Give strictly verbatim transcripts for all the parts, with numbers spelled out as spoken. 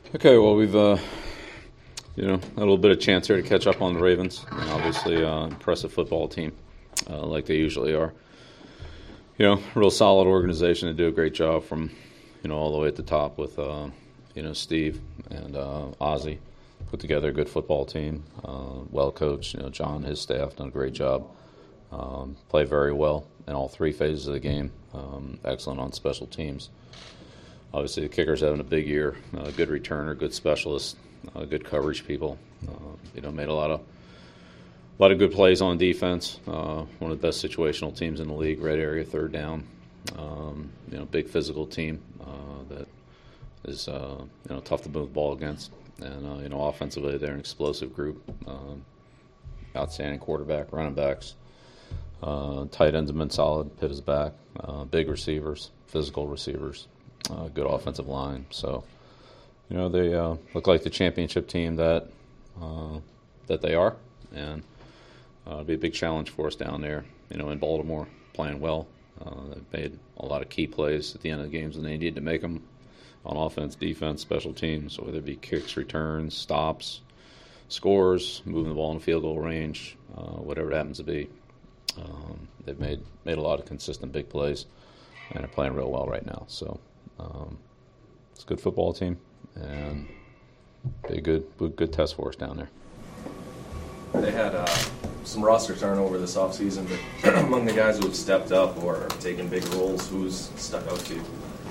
Okay, well, we've uh, you know a little bit of chance here to catch up on the Ravens. And obviously, uh, impressive football team, uh, like they usually are. You know, real solid organization. They do a great job from you know all the way at the top with uh, you know Steve and uh, Ozzie. Put together a good football team, uh, well coached. You know, John, his staff done a great job. Um, play very well in all three phases of the game. Um, excellent on special teams. Obviously, the kicker's having a big year. Uh, good returner, good specialist, uh, good coverage people. Uh, you know, made a lot of a lot of good plays on defense. Uh, one of the best situational teams in the league. Red area, third down. Um, you know, big physical team uh, that is uh, you know tough to move the ball against. And uh, you know, offensively, they're an explosive group. Um, outstanding quarterback, running backs. Uh, tight ends have been solid. Pitt is back. Uh, big receivers, physical receivers. Uh, good offensive line. So, you know, they uh, look like the championship team that uh, that they are, and uh, it'll be a big challenge for us down there. You know, in Baltimore, playing well. Uh, they've made a lot of key plays at the end of the games when they needed to make them on offense, defense, special teams, whether it be kicks, returns, stops, scores, moving the ball in field goal range, uh, whatever it happens to be. Um, they've made made a lot of consistent big plays, and are playing real well right now. So. Um, it's a good football team, and be a good, good test for us down there. They had uh, some roster turnover this offseason, but among the guys who have stepped up or taken big roles, who's stuck out to you?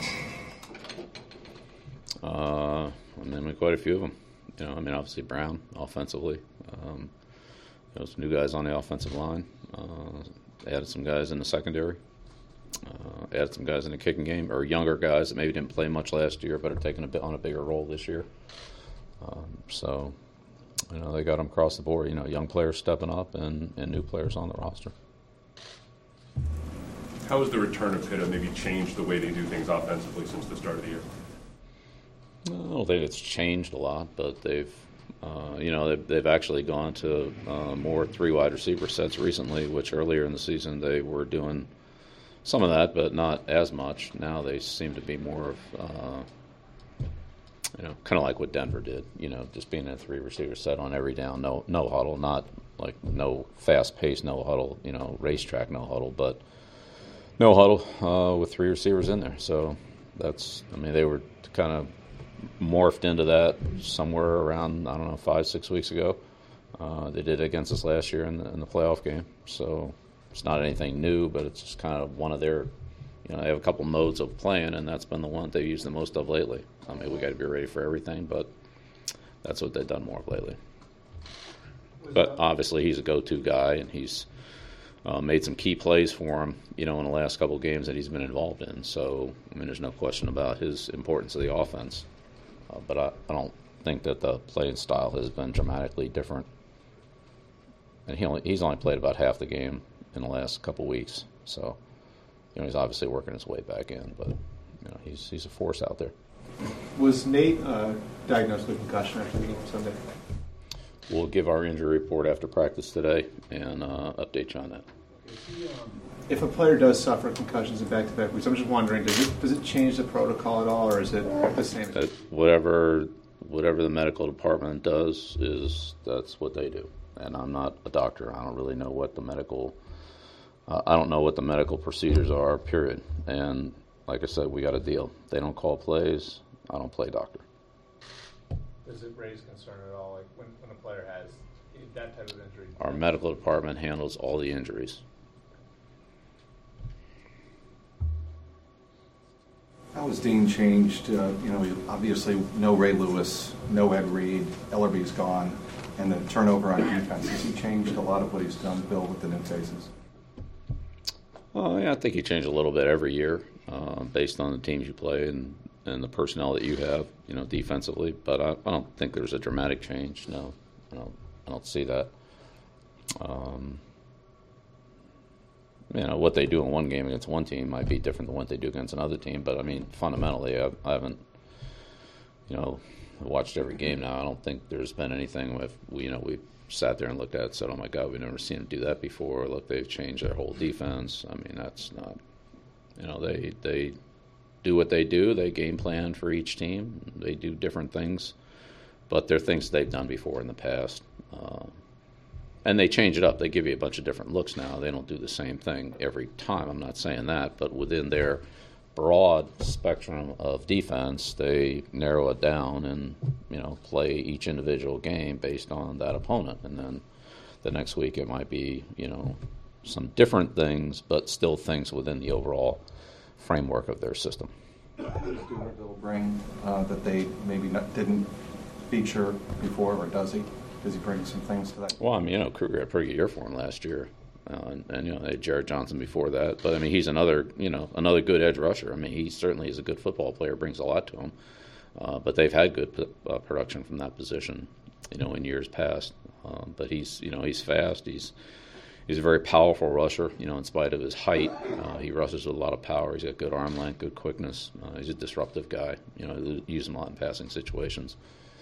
Uh, I mean, quite a few of them. You know, I mean, obviously Brown, offensively. Um, you know, some new guys on the offensive line. Uh, they added some guys in the secondary. Uh, added some guys in the kicking game, or younger guys that maybe didn't play much last year but are taking a bit on a bigger role this year. Um, so, you know, they got them across the board. You know, young players stepping up and, and new players on the roster. How has the return of Pitt maybe changed the way they do things offensively since the start of the year? I don't think it's changed a lot, but they've, uh, you know, they've, they've actually gone to uh, more three wide receiver sets recently, which earlier in the season they were doing some of that, but not as much. Now they seem to be more of, uh, you know, kind of like what Denver did. You know, just being in a three-receiver set on every down, no, no huddle, not like no fast-paced, no huddle. You know, racetrack, no huddle, but no huddle uh, with three receivers in there. So that's, I mean, they were kind of morphed into that somewhere around, I don't know, five, six weeks ago. Uh, they did it against us last year in the, in the playoff game. So. It's not anything new, but it's just kind of one of their, you know, they have a couple modes of playing, and that's been the one they've used the most of lately. I mean, we got to be ready for everything, but that's what they've done more of lately. But obviously, he's a go-to guy, and he's uh, made some key plays for him, you know, in the last couple of games that he's been involved in. So, I mean, there's no question about his importance to the offense. Uh, but I, I don't think that the playing style has been dramatically different. And he only he's only played about half the game in the last couple weeks, so you know he's obviously working his way back in, but you know he's he's a force out there. Was Nate uh, diagnosed with concussion after the game Sunday? We'll give our injury report after practice today and uh, update you on that. If a player does suffer concussions in back-to-back weeks, I'm just wondering, does it does it change the protocol at all, or is it the same? Uh, whatever whatever the medical department does is that's what they do, and I'm not a doctor. I don't really know what the medical Uh, I don't know what the medical procedures are, period. And like I said, we got a deal. They don't call plays. I don't play doctor. Does it raise concern at all, like when, when a player has that type of injury? Our medical department handles all the injuries. How has Dean changed? Uh, you know, obviously no Ray Lewis, no Ed Reed, Ellerby's gone, and the turnover on defense. Has he changed a lot of what he's done, Bill, with the new faces? Well, yeah, I think you change a little bit every year uh, based on the teams you play and, and the personnel that you have, you know, defensively. But I, I don't think there's a dramatic change. No, I don't. I don't see that. Um, you know, what they do in one game against one team might be different than what they do against another team. But I mean, fundamentally, I, I haven't, you know, watched every game now. I don't think there's been anything with, you know, we sat there and looked at it and said, oh my God, we've never seen them do that before. Look, they've changed their whole defense. I mean, that's not, you know, they they do what they do. They game plan for each team. They do different things, but they're things they've done before in the past. Uh, and they change it up. They give you a bunch of different looks now. They don't do the same thing every time. I'm not saying that, but within their broad spectrum of defense, they narrow it down and, you know, play each individual game based on that opponent. And then the next week it might be, you know, some different things, but still things within the overall framework of their system. Does Dumervil bring uh, that they maybe not, didn't feature before, or does he? Does he bring some things to that? Well, I mean, you know, Kruger had a pretty good year for him last year. Uh, and, and, you know, they had Jared Johnson before that. But, I mean, he's another, you know, another good edge rusher. I mean, he certainly is a good football player, brings a lot to him. Uh, but they've had good uh, production from that position, you know, in years past. Um, but he's, you know, he's fast. He's he's a very powerful rusher, you know, in spite of his height. Uh, he rushes with a lot of power. He's got good arm length, good quickness. Uh, he's a disruptive guy. You know, use him a lot in passing situations.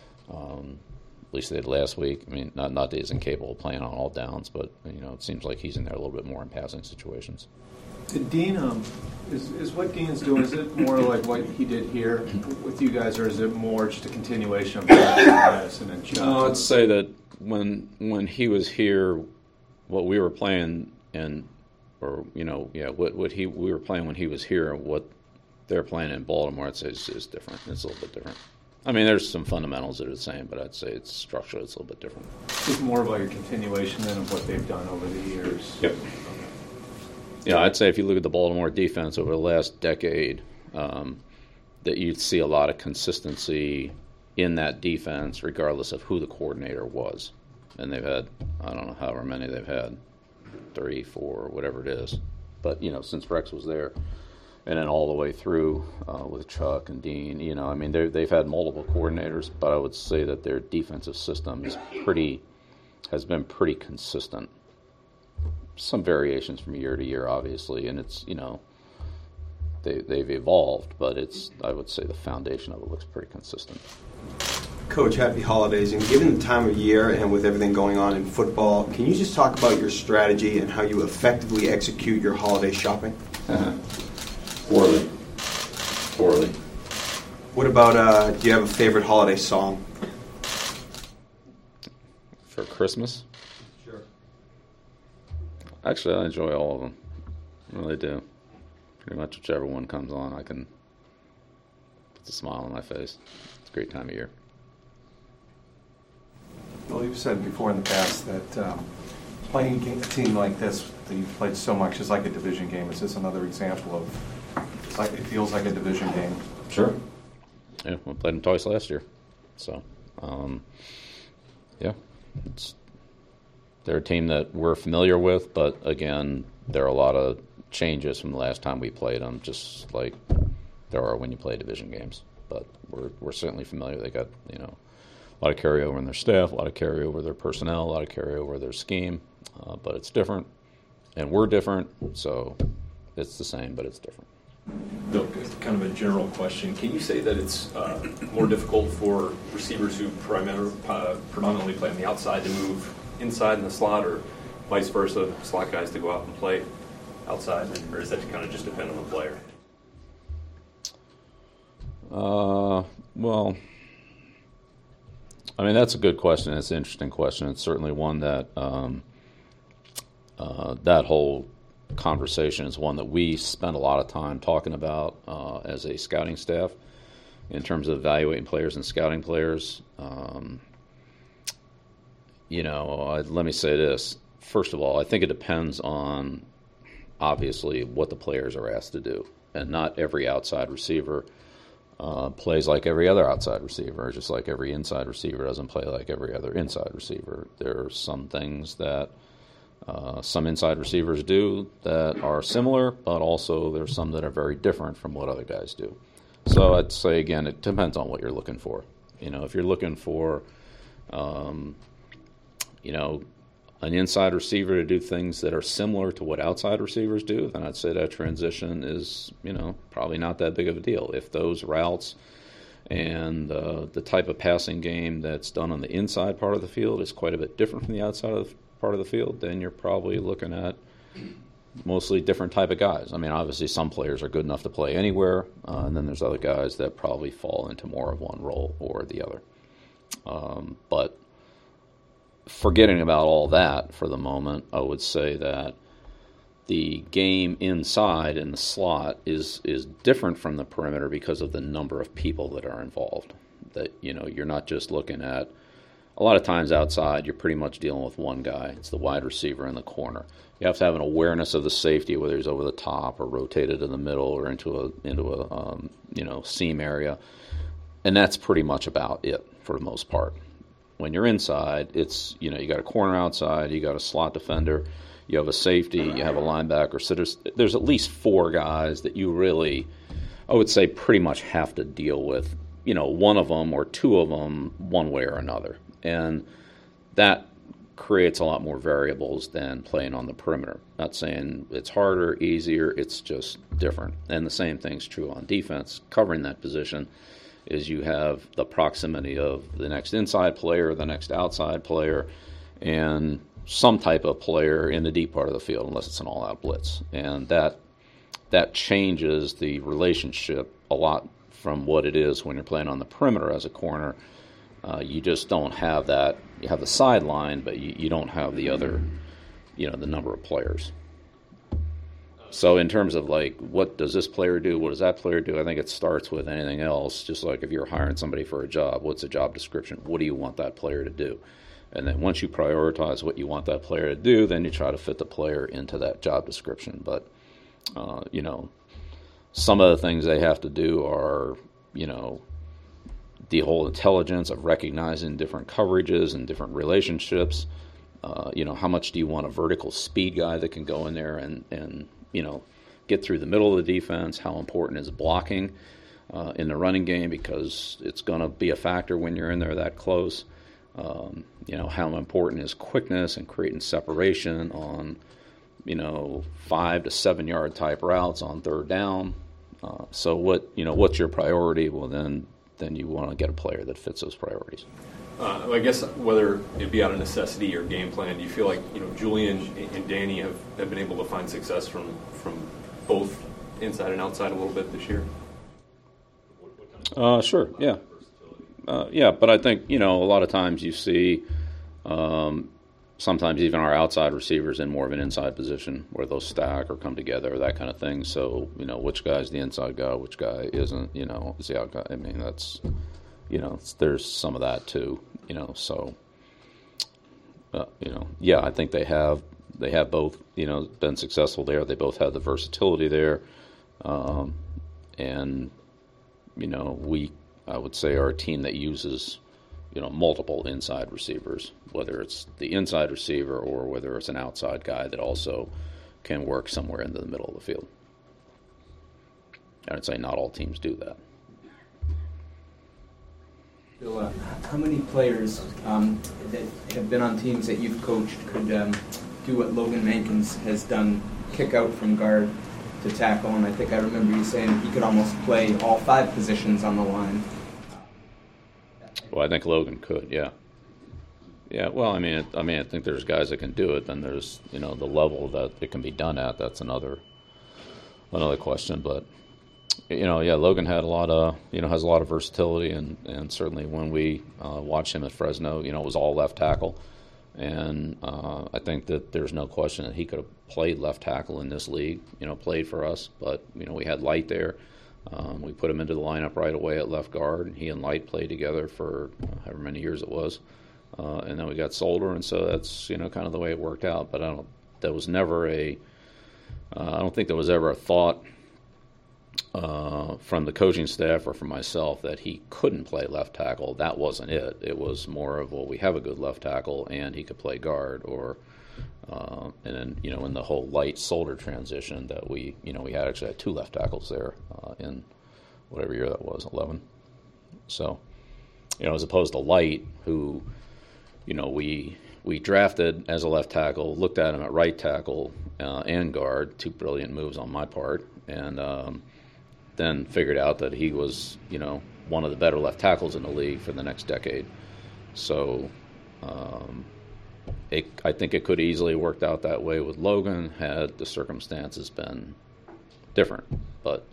Um At least they did last week. I mean, not not that he's incapable of playing on all downs, but, you know, it seems like he's in there a little bit more in passing situations. Did Dean, um, is, is what Dean's doing, is it more like what he did here with you guys, or is it more just a continuation of Madison and Chuck? No, I'd say that when when he was here, what we were playing and, or, you know, yeah, what, what he we were playing when he was here, what they're playing in Baltimore, I'd say is, is different. It's a little bit different. I mean, there's some fundamentals that are the same, but I'd say it's structurally it's a little bit different. It's more of like a continuation then of what they've done over the years. Yep. Yeah, I'd say if you look at the Baltimore defense over the last decade, um, that you'd see a lot of consistency in that defense, regardless of who the coordinator was. And they've had, I don't know however many they've had, three, four, whatever it is. But, you know, since Rex was there, and then all the way through uh, with Chuck and Dean, you know, I mean, they've had multiple coordinators, but I would say that their defensive system is pretty, has been pretty consistent. Some variations from year to year, obviously, and it's, you know, they, they've evolved, but it's, I would say the foundation of it looks pretty consistent. Coach, happy holidays. And given the time of year and with everything going on in football, can you just talk about your strategy and how you effectively execute your holiday shopping? Uh-huh. Poorly. Poorly. What about, uh, do you have a favorite holiday song? For Christmas? Sure. Actually, I enjoy all of them. I really do. Pretty much whichever one comes on, I can put a smile on my face. It's a great time of year. Well, you've said before in the past that um, playing a team like this that you've played so much is like a division game. Is this another example of, it's like, it feels like a division game? Sure. Yeah, we played them twice last year. So, um, yeah, it's, they're a team that we're familiar with, but again, there are a lot of changes from the last time we played them, just like there are when you play division games. But we're we're certainly familiar. They got, you know, a lot of carryover in their staff, a lot of carryover in their personnel, a lot of carryover in their scheme, uh, but it's different, and we're different, so it's the same, but it's different. Bill, kind of a general question. Can you say that it's uh, more difficult for receivers who primar- uh, predominantly play on the outside to move inside in the slot, or vice versa, slot guys to go out and play outside, or is that kind of just depend on the player? Uh, well, I mean, that's a good question. It's an interesting question. It's certainly one that um, uh, that whole conversation is one that we spend a lot of time talking about uh, as a scouting staff in terms of evaluating players and scouting players. Um, you know, I, let me say this. First of all, I think it depends on, obviously, what the players are asked to do. And not every outside receiver uh, plays like every other outside receiver, just like every inside receiver doesn't play like every other inside receiver. There are some things that uh, some inside receivers do that are similar, but also there's some that are very different from what other guys do. So I'd say, again, it depends on what you're looking for. You know, if you're looking for, um, you know, an inside receiver to do things that are similar to what outside receivers do, then I'd say that transition is, you know, probably not that big of a deal. If those routes and uh, the type of passing game that's done on the inside part of the field is quite a bit different from the outside of the part of the field, then you're probably looking at mostly different type of guys. I mean, obviously some players are good enough to play anywhere, uh, and then there's other guys that probably fall into more of one role or the other. Um, but forgetting about all that for the moment, I would say that the game inside in the slot is is different from the perimeter because of the number of people that are involved. That, you know, you're not just looking at, a lot of times outside, you're pretty much dealing with one guy. It's the wide receiver in the corner. You have to have an awareness of the safety, whether he's over the top or rotated in the middle or into a into a um, you know seam area, and that's pretty much about it for the most part. When you're inside, it's, you know, you got a corner outside, you got a slot defender, you have a safety, you have a linebacker. So there's there's at least four guys that you really, I would say, pretty much have to deal with. You know, one of them or two of them, one way or another, and that creates a lot more variables than playing on the perimeter. Not saying it's harder, easier, it's just different. And the same thing's true on defense. Covering that position is you have the proximity of the next inside player, the next outside player, and some type of player in the deep part of the field, unless it's an all-out blitz. And that that changes the relationship a lot from what it is when you're playing on the perimeter as a corner. Uh, you just don't have that. You have the sideline, but you, you don't have the other, you know, the number of players. So in terms of, like, what does this player do, what does that player do, I think it starts with anything else. Just like if you're hiring somebody for a job, what's the job description? What do you want that player to do? And then once you prioritize what you want that player to do, then you try to fit the player into that job description. But, uh, you know, some of the things they have to do are, you know, the whole intelligence of recognizing different coverages and different relationships. Uh, you know, how much do you want a vertical speed guy that can go in there and, and you know, get through the middle of the defense? How important is blocking uh, in the running game, because it's going to be a factor when you're in there that close. Um, you know, how important is quickness and creating separation on, you know, five to seven yard type routes on third down. Uh, so what, you know, what's your priority? Well, then then you want to get a player that fits those priorities. Uh, I guess whether it be out of necessity or game plan, do you feel like, you know, Julian and Danny have, have been able to find success from from both inside and outside a little bit this year? Uh, sure, yeah. Uh, yeah, but I think, you know, a lot of times you see um, sometimes even our outside receivers in more of an inside position where they'll stack or come together or that kind of thing. So, you know, which guy's the inside guy, which guy isn't, you know, is the out guy. I mean, that's, you know, there's some of that too, you know, so, uh, you know, yeah, I think they have, they have both, you know, been successful there. They both have the versatility there. Um, and, you know, we, I would say, are a team that uses, you know, multiple inside receivers, whether it's the inside receiver or whether it's an outside guy that also can work somewhere into the middle of the field. I'd say not all teams do that. Bill, uh, how many players um, that have been on teams that you've coached could um, do what Logan Mankins has done, kick out from guard to tackle? And I think I remember you saying he could almost play all five positions on the line. Well, I think Logan could, yeah. Yeah, well, I mean, it, I mean, I think there's guys that can do it. Then there's, you know, the level that it can be done at. That's another another question. But, you know, yeah, Logan had a lot of, you know, has a lot of versatility, and, and certainly when we uh, watched him at Fresno, you know, it was all left tackle. And uh, I think that there's no question that he could have played left tackle in this league, you know, played for us. But, you know, we had Light there. Um, we put him into the lineup right away at left guard, and he and Light played together for uh, however many years it was. Uh, and then we got Solder, and so that's, you know, kind of the way it worked out. But I don't, there was never a, uh, I don't think there was ever a thought uh, from the coaching staff or from myself that he couldn't play left tackle. That wasn't it. It was more of, well, we have a good left tackle, and he could play guard, or, uh, and then, you know, in the whole Light Solder transition that we, you know, we had actually had two left tackles there uh, in whatever year that was, eleven. So, you know, as opposed to Light, who, you know, we we drafted as a left tackle, looked at him at right tackle uh, and guard, two brilliant moves on my part, and um, then figured out that he was, you know, one of the better left tackles in the league for the next decade. So, um, it, I think it could easily worked out that way with Logan had the circumstances been different, but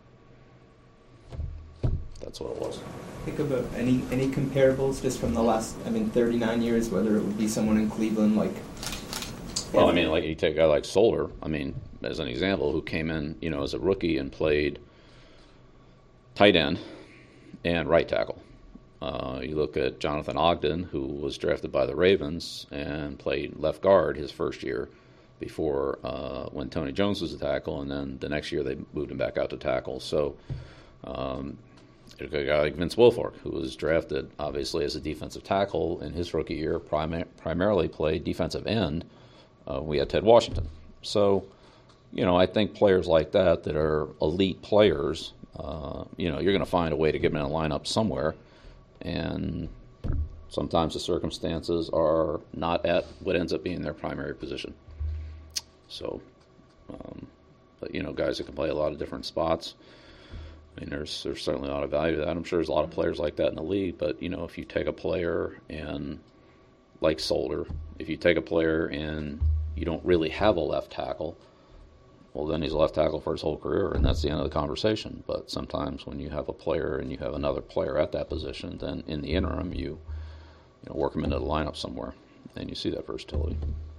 that's what it was. Think about any any comparables just from the last, I mean, thirty-nine years, whether it would be someone in Cleveland like. Well, I mean, like you take a guy like Solder, I mean, as an example, who came in, you know, as a rookie and played tight end and right tackle. Uh, you look at Jonathan Ogden, who was drafted by the Ravens and played left guard his first year before uh, when Tony Jones was a tackle, and then the next year they moved him back out to tackle. So um, a guy like Vince Wilfork, who was drafted obviously as a defensive tackle in his rookie year, prim- primarily played defensive end. Uh, we had Ted Washington. So, you know, I think players like that that are elite players, uh, you know, you're going to find a way to get them in a lineup somewhere. And sometimes the circumstances are not at what ends up being their primary position. So, um, but, you know, guys that can play a lot of different spots, I mean, there's, there's certainly a lot of value to that. I'm sure there's a lot of players like that in the league. But, you know, if you take a player and, like Solder, if you take a player and you don't really have a left tackle, well, then he's a left tackle for his whole career, and that's the end of the conversation. But sometimes when you have a player and you have another player at that position, then in the interim you, you know, work them into the lineup somewhere, and you see that versatility.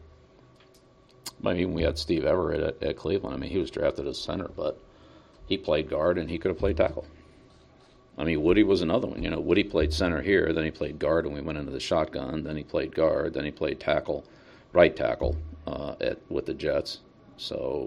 I mean, we had Steve Everett at, at Cleveland. I mean, he was drafted as center, but he played guard and he could have played tackle. I mean, Woody was another one. You know, Woody played center here, then he played guard when we went into the shotgun, then he played guard, then he played tackle, right tackle uh, at with the Jets. So,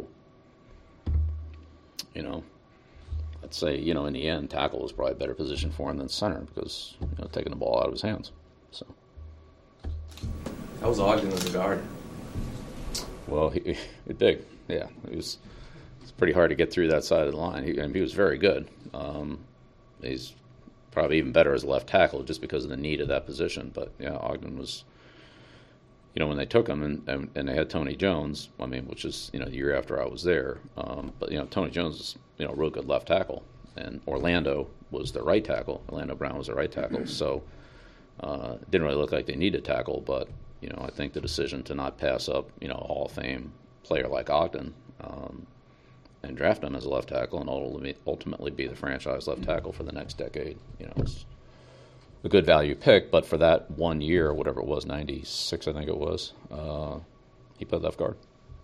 you know, I'd say, you know, in the end, tackle was probably a better position for him than center because, you know, taking the ball out of his hands. So, How was Ogden as a guard? well, he, he big, yeah. It was, it was pretty hard to get through that side of the line. He, and he was very good. Um, He's probably even better as a left tackle just because of the need of that position. But, yeah, Ogden was, you know, when they took him and, and, and they had Tony Jones, I mean, which is, you know, the year after I was there. Um, but, you know, Tony Jones is, you know, a real good left tackle. And Orlando was the right tackle. Orlando Brown was the right tackle. So uh, it didn't really look like they needed tackle. But, you know, I think the decision to not pass up, you know, a Hall of Fame player like Ogden, um, and draft him as a left tackle and ultimately be the franchise left tackle for the next decade. You know, it's a good value pick, but for that one year, whatever it was, ninety-six I think it was, uh, he played left guard.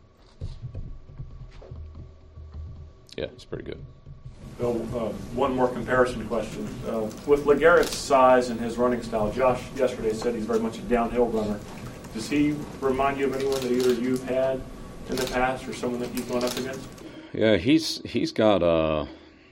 Yeah, it's pretty good. Bill, uh, one more comparison question. Uh, with LeGarrett's size and his running style, Josh yesterday said he's very much a downhill runner. Does he remind you of anyone that either you've had in the past or someone that you've gone up against? Yeah, he's he's got uh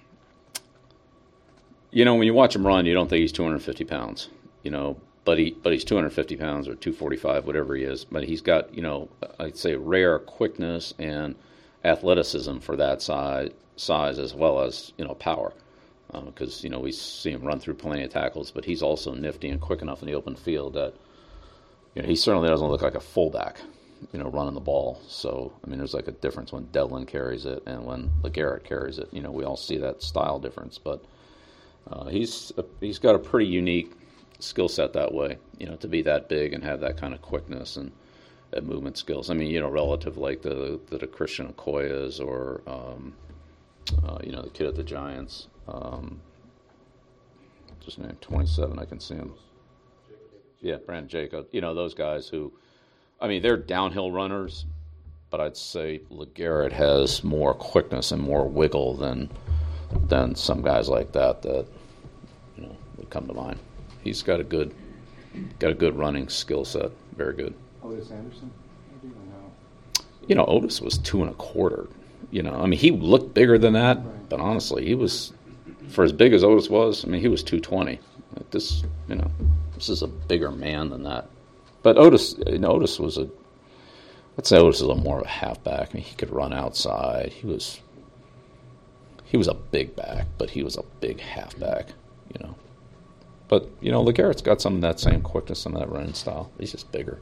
you know, when you watch him run, you don't think he's two hundred fifty pounds, you know, but he but he's two hundred fifty pounds or two forty-five, whatever he is. But he's got, you know, I'd say rare quickness and athleticism for that size size as well as, you know, power. Because, um, you know, we see him run through plenty of tackles, but he's also nifty and quick enough in the open field that, you know, he certainly doesn't look like a fullback, you know, running the ball. So, I mean, there's like a difference when Devlin carries it and when LeGarrette carries it. You know, we all see that style difference, but uh, he's a, he's got a pretty unique skill set that way, you know, to be that big and have that kind of quickness and, and movement skills. I mean, you know, relative like the, the, the Christian Okoyes or, um, uh, you know, the kid at the Giants. Um, just named twenty-seven, I can see him. Yeah, Brandon Jacob. You know, those guys who, I mean, they're downhill runners, but I'd say LeGarrette has more quickness and more wiggle than than some guys like that that, you know, would come to mind. He's got a good got a good running skill set, very good. Otis Anderson, maybe, or no? You know, Otis was two and a quarter. You know, I mean, he looked bigger than that, Right. but honestly, he was, for as big as Otis was, I mean, he was two twenty. Like this, you know, this is a bigger man than that. But Otis, you know, Otis was a, I'd say Otis is a little more of a halfback. I mean, he could run outside. He was, he was a big back, but he was a big halfback, you know. But, you know, LeGarrette's got some of that same quickness, some of that running style. He's just bigger.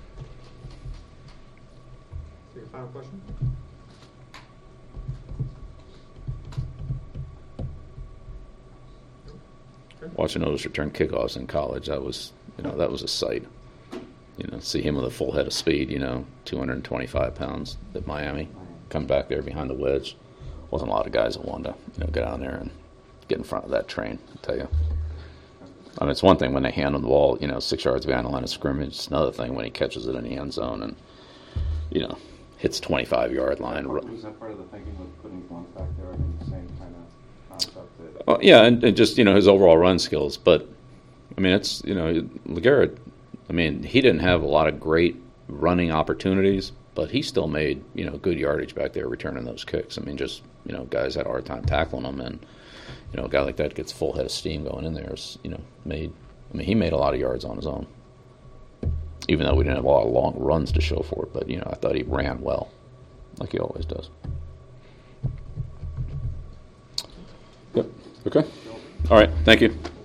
Your final question? Watching Otis return kickoffs in college, that was, you know, that was a sight. you know, see him with a full head of speed, you know, two hundred twenty-five pounds at Miami, come back there behind the wedge. Wasn't a lot of guys that wanted to, you know, get out there and get in front of that train, I tell you. I mean, it's one thing when they hand him the ball, you know, six yards behind the line of scrimmage. It's another thing when he catches it in the end zone and, you know, hits twenty-five-yard line. Was that part of the thinking with putting Blunt back there? I mean, the same kind of concept that... Well, yeah, and, and just, you know, his overall run skills. But, I mean, it's, you know, LeGarrette, I mean, he didn't have a lot of great running opportunities, but he still made, you know, good yardage back there returning those kicks. I mean, just, you know, guys had a hard time tackling him, and, you know, a guy like that gets full head of steam going in there. Is, you know, made, I mean, he made a lot of yards on his own, even though we didn't have a lot of long runs to show for it. But, you know, I thought he ran well, like he always does. Yep. Okay. All right. Thank you.